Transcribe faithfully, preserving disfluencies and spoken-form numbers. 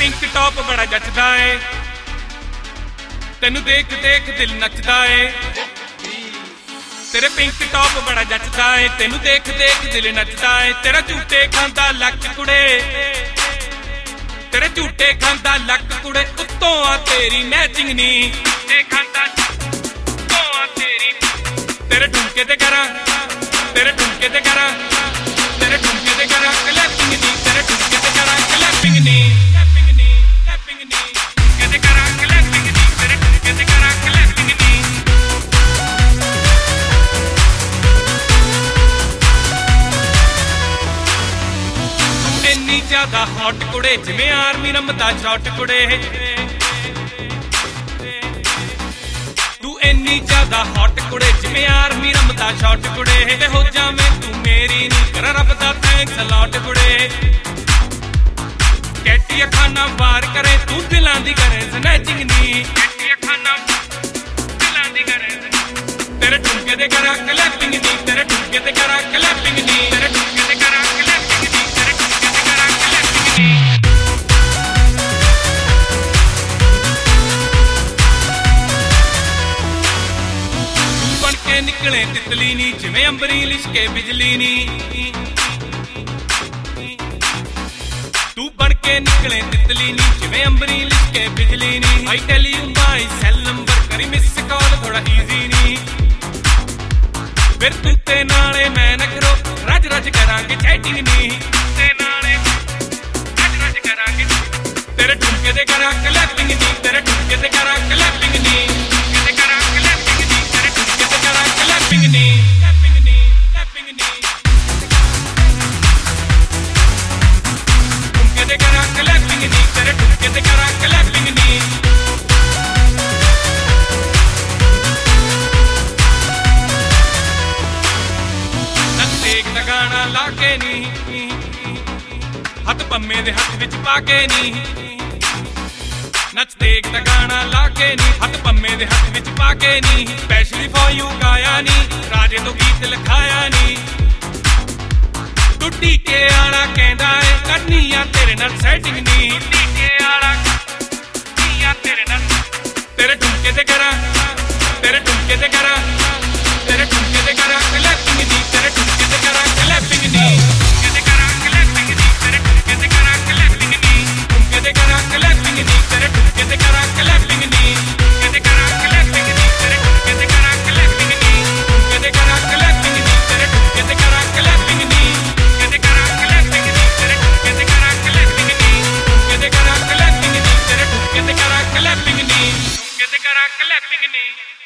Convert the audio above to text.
Pink top बड़ा जचदा है, तेनू देख देख दिल नचदा है। तेरे पिंक टॉप बड़ा जचदा है, तेनू देख देख दिल नचदा है। तेरा झूठे खांदा लक कुड़े, तेरे झूठे खांदा लक कुड़े। उत्तों आ तेरी मैचिंग नी, खांदा उत्तों आ तेरी। तेरे ठुमके ते करा, तेरे ठुमके ते करा, तेरे ठुमके ते करा क्लैपिंग नी। तेरे ठुमके ते करा क्लैपिंग नी, क्लैपिंग नी, क्लैपिंग नी। ठुमके ते करा क्लैपिंग नी, तेरे ठुमके ते करा क्लैपिंग नी। तू इन्नी ज्यादा हॉट कुड़े, जिवें आर्मी रमदा शॉट कुड़े। तू इन्नी ज्यादा हॉट कुड़े, जिवें आर्मी रमदा शॉट कुड़े। ते हो जावें तू मेरी नी, कर रब दा थैंक्स लॉट कुड़े। कैटी खाना वार करे, तू दिलां दी करे स्नैचिंग नी। कैटी खाना दिलां दी करे। तेरे ठुमके ते करा क्लैपिंग नी, तेरे ठुमके ते करा क्लैपिंग नी। तेरे ठुमके ते करा क्लैपिंग नी, तेरे ठुमके ते करा क्लैपिंग नी। निकले तितली नी, जिवें अंबरी लिशके बिजली नी। तू बन के निकले तितली नी, जिवें अंबरी लिशके बिजली नी। I tell you my cell number, करी मिस कॉल थोड़ा इजी नी। फिर तू ते नाले मैं न करो, रज रज करांगे चैटिंग नी। ते नाले रज रज करांगे। तेरे ठुमके ते करा क्लैपिंग नी, तेरे ठुमके ते करा क्लैपिंग नी। Clapping नी, clapping नी, clapping नी। ठुमके ते करा clapping नी, तेरे ठुमके ते करा clapping नी। नच्चे एक गाना लाके नी, हथ पम्मे दे हथ विच पाके नी। नचते एक गाना लाके नी, हथ पम्मे दे हथ विच पाके नी। स्पेशली फॉर यू गाया नी, राजे तो गीत लिखाया नी। तू टीके आला कहंदा है, करनी आ तेरे नाल सेटिंग नी। टीके आला करनी आ तेरे नाल। तेरे ठुमके ते करा, तेरे ठुमके ते करा, तेरे ठुमके ते करा क्लैपिंग नी। तेरे ठुमके ते करा क्लैपिंग नी। ठुमके ते करा क्लैपिंग नी, तेरे ठुमके ते करा क्लैपिंग नी। ठुमके ते करा क्लैपिंग नी, तेरे ठुमके ते करा क्लैपिंग नी। ठुमके ते करा क्लैपिंग नी, तेरे ठुमके ते करा क्लैपिंग नी। ठुमके ते करा क्लैपिंग नी, तेरे ठुमके ते करा क्लैपिंग नी। ठुमके ते करा क्लैपिंग नी, तेरे ठुमके ते करा क्लैपिंग नी। ठुमके ते करा क्लैपिंग नी, तेरे ठुमके ते करा क्लैपिंग नी। ठुमके ते करा क्लैपिंग नी।